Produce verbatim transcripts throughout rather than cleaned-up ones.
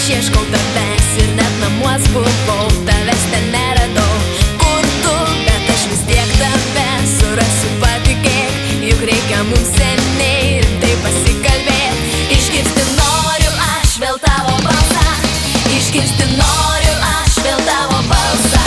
ieškau tavęs ir net namuos buvau, tavęs ten neradau. Kur tu, bet aš vis tiek tave surasiu, patikėk, juk reikia mums seniai rimtai pasikalbėt. Išgirsti noriu aš vėl tavo balsą, išgirsti noriu aš vėl tavo balsą.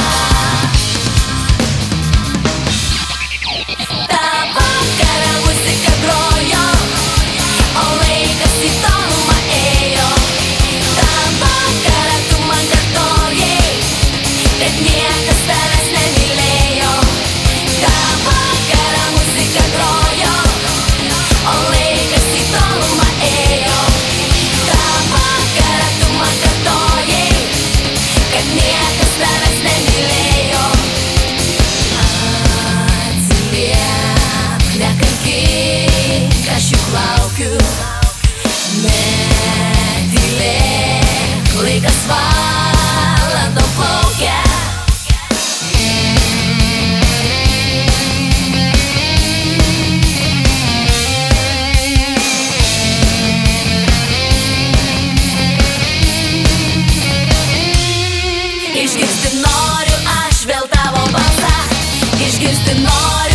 Ta vakara muzika grojo, o laikas į tolumą ėjo. Ta vakara tu man kartojai, kad niekas tavęs nemylėjo. Ta vakara muzika grojo, o laikas į tolumą ėjo. Ta vakara tu man kartojai, kad niekas tavęs nemylėjo. Atsiliep, nekankyk, aš juk laukiu. Netylėk, laikas valandom plaukia. Išgirsti noriu aš vėl tavo balsą, išgirsti noriu